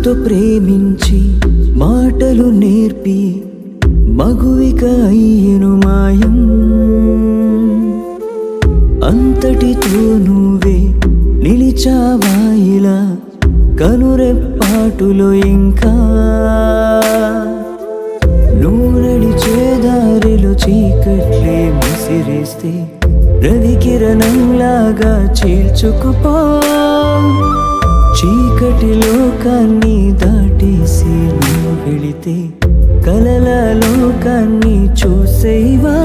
మనసుతో ప్రేమించి మాటలు నేర్పి మగువిక అయ్యెను మాయం. అంతటితో నువ్వే నిలిచావా ఇలా కనురెప్పాటులో ఇంకా. నువ్వు నడిచే దారిలో చీకట్లే ముసిరేస్తే రవి కిరణంలాగా చీల్చుకుపో. చీకటి లోకాన్ని దాటేసి నువ్వు వెళితే కలల లోకాన్ని చూసేవా.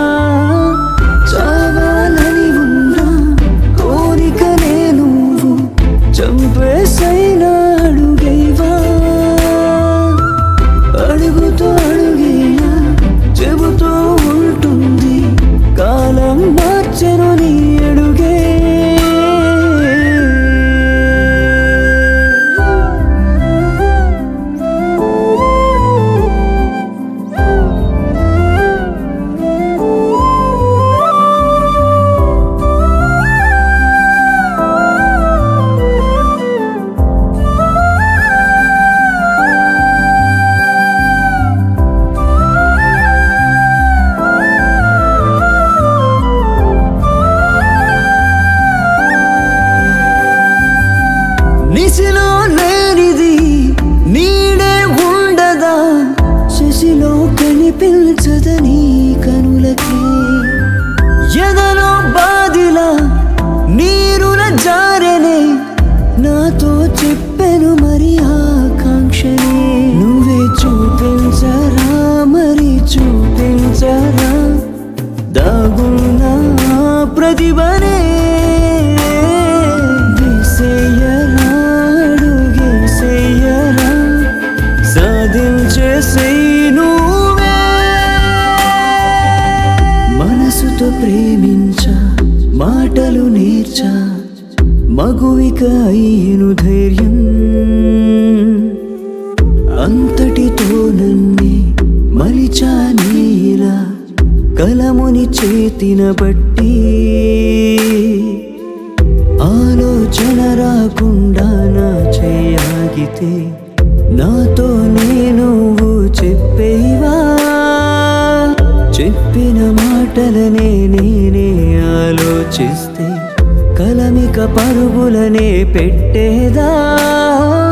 చావాలని ఉన్నా కోరికనే నువ్వు చంపేసైనా అడుగైవా. అడుగుతూ అడుగేలా చెబుతూ ఉంటుంది కాలం మార్చెను నీ అడుగే. నిశిలో లేనిది నీడే ఉండదా, శశిలో కనిపించదని కనులకి. ఎదలో బాదిలా నీరుల జారెనే నాతో చెప్పెను మరి ఆకాంక్షనే. నువ్వే చూపించరా మరి చూపించరా దాగున్న ప్రతిభనే. మనసుతో ప్రేమించా మాటలు నేర్చా మగువిక అయ్యెను ధైర్యం. అంతటితో నన్నే మలిచానే ఇలా కలముని చేతిన బట్టి. ఆలోచన రాకుండా నా చెయ్యాగితే నాతో నువ్వు చెప్పేవా. చెప్పిన మాటలనే నేనే ఆలోచిస్తే కలమిక పరుగులనే పెట్టేదా.